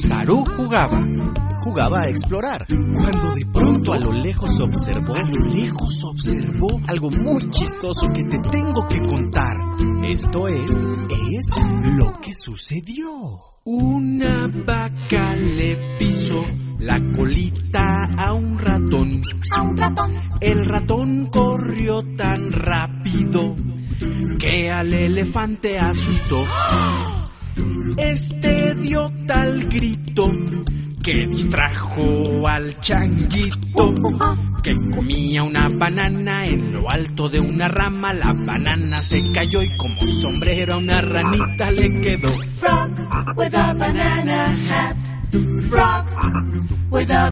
Sarú jugaba a explorar, cuando de pronto a lo lejos observó algo muy chistoso que te tengo que contar. Esto es lo que sucedió. Una vaca le pisó la colita a un ratón. El ratón corrió tan rápido que al elefante asustó. Este dio tal grito que distrajo al changuito, que comía una banana en lo alto de una rama. La banana se cayó y como sombrero a una ranita le quedó. Frog with a banana hat. Frog with a